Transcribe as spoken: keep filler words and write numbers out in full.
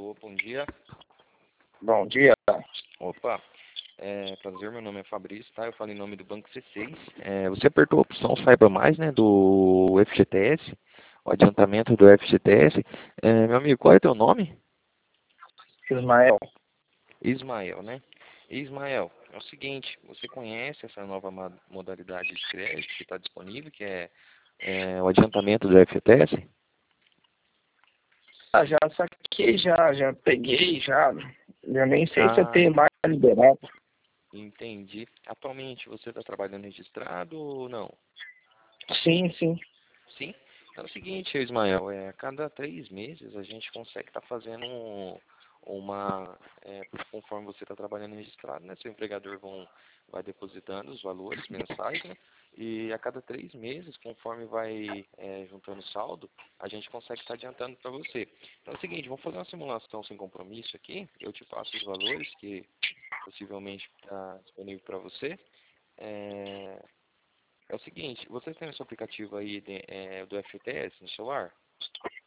Alô, bom dia. Bom dia. Opa, é, prazer, meu nome é Fabrício, tá? Eu falo em nome do Banco C seis. É, você apertou a opção Saiba Mais, né, do F G T S, o adiantamento do F G T S. É, meu amigo, qual é o teu nome? Ismael. Ismael, né? Ismael, é o seguinte, você conhece essa nova ma- modalidade de crédito que está disponível, que é, é o adiantamento do F G T S? Ah, já saquei, já, já peguei, já. Eu nem sei se eu Ah, tenho mais liberado. entendi. Atualmente você está trabalhando registrado ou não? Sim, sim. Sim. É o seguinte, Ismael, é, a cada três meses a gente consegue estar fazendo um- uma, é, conforme você está trabalhando registrado, né? Seu empregador vão, vai depositando os valores mensais, né? E a cada três meses, conforme vai é, juntando saldo, a gente consegue estar adiantando para você. Então é o seguinte, vamos fazer uma simulação sem compromisso aqui. Eu te passo os valores que possivelmente está disponível para você. É, é o seguinte, você tem esse aplicativo aí de- é, do F G T S no celular?